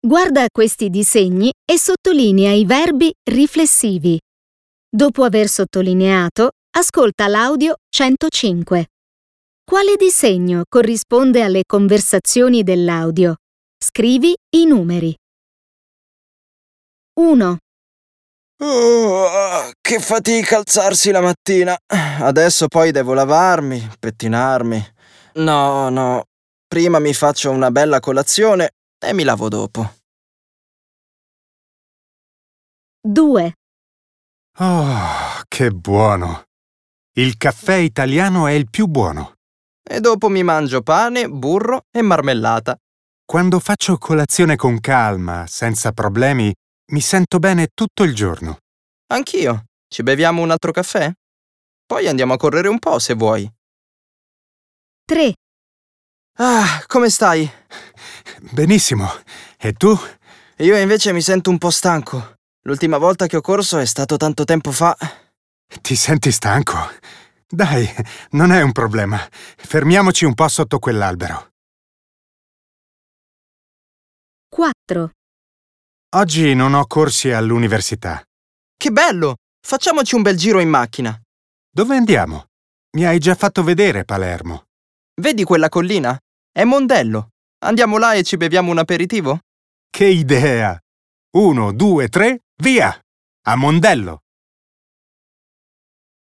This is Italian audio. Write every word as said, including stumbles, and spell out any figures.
Guarda questi disegni e sottolinea i verbi riflessivi. Dopo aver sottolineato, ascolta l'audio centocinque. Quale disegno corrisponde alle conversazioni dell'audio? Scrivi i numeri. uno. Oh, che fatica alzarsi la mattina. Adesso poi devo lavarmi, pettinarmi. No, no, prima mi faccio una bella colazione e mi lavo dopo. due. Oh, che buono! Il caffè italiano è il più buono. E dopo mi mangio pane, burro e marmellata. Quando faccio colazione con calma, senza problemi, mi sento bene tutto il giorno. Anch'io. Ci beviamo un altro caffè? Poi andiamo a correre un po' se vuoi. tre. Ah, come stai? Benissimo. E tu? Io invece mi sento un po' stanco. L'ultima volta che ho corso è stato tanto tempo fa. Ti senti stanco? Dai, non è un problema. Fermiamoci un po' sotto quell'albero. quattro. Oggi non ho corsi all'università. Che bello! Facciamoci un bel giro in macchina. Dove andiamo? Mi hai già fatto vedere Palermo. Vedi quella collina? È Mondello. Andiamo là e ci beviamo un aperitivo? Che idea! Uno, due, tre, via! A Mondello!